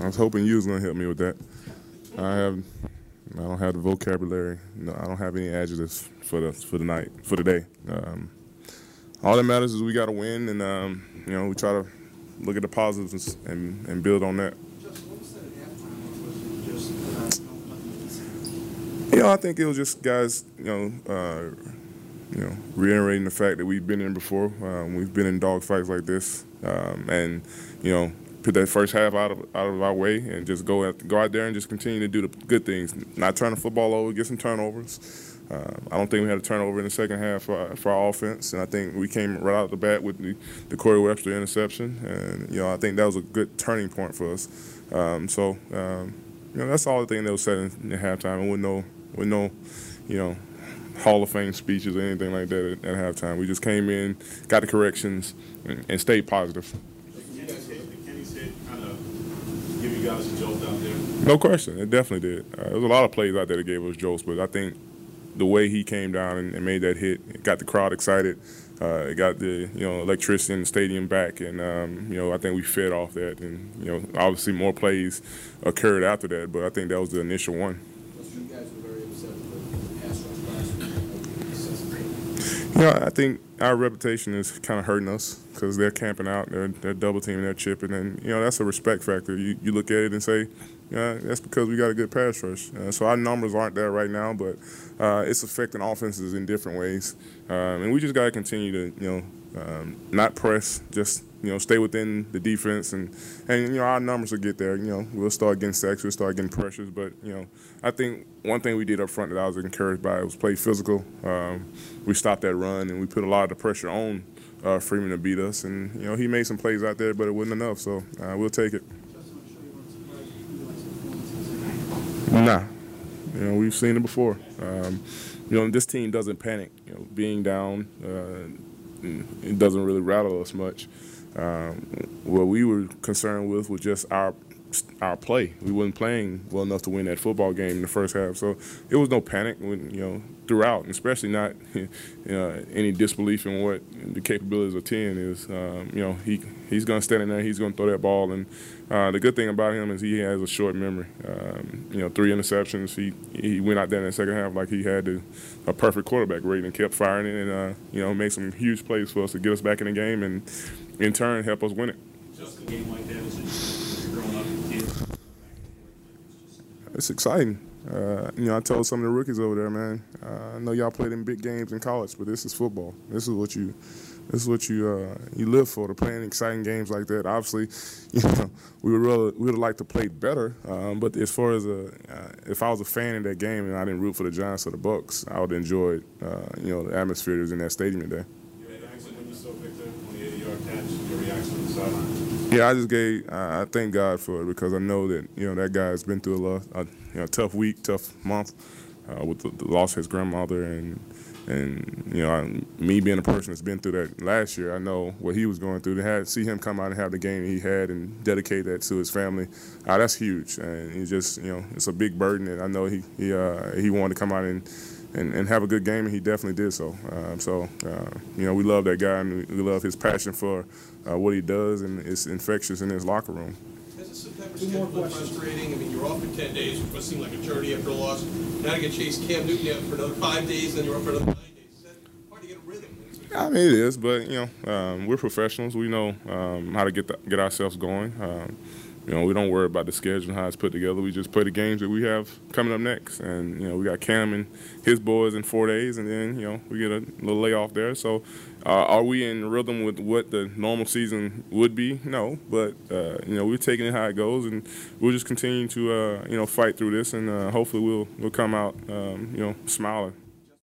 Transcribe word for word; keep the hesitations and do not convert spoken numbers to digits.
I was hoping you was gonna help me with that. I have, I don't have the vocabulary. No, I don't have any adjectives for the for the night for the day. Um, all that matters is we got to win, and um, you know we try to look at the positives and, and build on that. You know, I think it was just guys, you know, uh, you know, reiterating the fact that we've been in before. Um, we've been in dogfights like this, um, and you know, put that first half out of out of our way and just go out, go out there and just continue to do the good things. Not turn the football over, get some turnovers. Uh, I don't think we had a turnover in the second half for our, for our offense, and I think we came right out of the bat with the, the Corey Webster interception, and you know, I think that was a good turning point for us. Um, so, um, you know, that's all the thing that was said in, in halftime, and with no, with no, you know, Hall of Fame speeches or anything like that at, at halftime. We just came in, got the corrections, and, and stayed positive. Kenny's hit kind of give you guys a jolt out there? No question, it definitely did. Uh, there was a lot of plays out there that gave us jolts, but I think the way he came down and, and made that hit, it got the crowd excited. Uh, it got the you know electricity in the stadium back, and um, you know I think we fed off that. And you know obviously more plays occurred after that, but I think that was the initial one. You guys were very upset with the pass rush last week. You know I think our reputation is kind of hurting us because they're camping out, they're, they're double teaming, they're chipping, and you know that's a respect factor. You you look at it and say, yeah, that's because we got a good pass rush. Uh, so our numbers aren't there right now, but uh, it's affecting offenses in different ways. Um, and we just got to continue to, you know, um, not press, just, you know, stay within the defense. And, and, you know, our numbers will get there. You know, we'll start getting sacks, we'll start getting pressures. But, you know, I think one thing we did up front that I was encouraged by was play physical. Um, we stopped that run, and we put a lot of the pressure on uh, Freeman to beat us. And, you know, he made some plays out there, but it wasn't enough. So uh, we'll take it. Nah, you know we've seen it before. Um, you know this team doesn't panic. You know, being down, uh, it doesn't really rattle us much. Um, what we were concerned with was just our our play. We weren't playing well enough to win that football game in the first half, so it was no panic when you know throughout, and especially not you know, any disbelief in what the capabilities of Ten is. Um, you know he he's going to stand in there, he's going to throw that ball, and uh, the good thing about him is he has a short memory. Um, you know, three interceptions. He he went out there in the second half like he had the, a perfect quarterback rate and kept firing it, and uh, you know made some huge plays for us to get us back in the game, and in turn help us win it. Just a game like that is growing up as a kid. It's exciting. Uh, you know, I told some of the rookies over there, man. Uh, I know y'all played in big games in college, but this is football. This is what you, this is what you uh, you live for. To play in exciting games like that. Obviously, you know, we would really we would like to play better. Um, but as far as a, uh, if I was a fan in that game and I didn't root for the Giants or the Bucks, I would enjoy it. Uh, you know, the atmosphere that was in that stadium today. Your reaction when you saw Victor on the eighty-yard catch. Your reaction on the sideline. Yeah, I just gave. Uh, I thank God for it because I know that you know that guy's been through a lot, a you know, tough week, tough month uh, with the, the loss of his grandmother, and and you know I, me being a person that's been through that last year, I know what he was going through. To have see him come out and have the game he had and dedicate that to his family, uh, that's huge. And he just you know it's a big burden, and I know he he uh, he wanted to come out and. And, and have a good game, and he definitely did so. Um, so, uh, you know, we love that guy, and we love his passion for uh, what he does, and it's infectious in his locker room. Has the September schedule been frustrating? I mean, you're off for ten days, which must seem like a eternity after a loss. Now to get chase Cam Newton out for another five days, then you're off for another nine days. Is that hard to get a rhythm? I mean, it is, but, you know, um, we're professionals. We know um, how to get the, get ourselves going. Um, You know, we don't worry about the schedule and how it's put together. We just play the games that we have coming up next. And, you know, we got Cam and his boys in four days, and then, you know, we get a little layoff there. So uh, are we in rhythm with what the normal season would be? No. But, uh, you know, we're taking it how it goes, and we'll just continue to, uh, you know, fight through this, and uh, hopefully we'll, we'll come out, um, you know, smiling.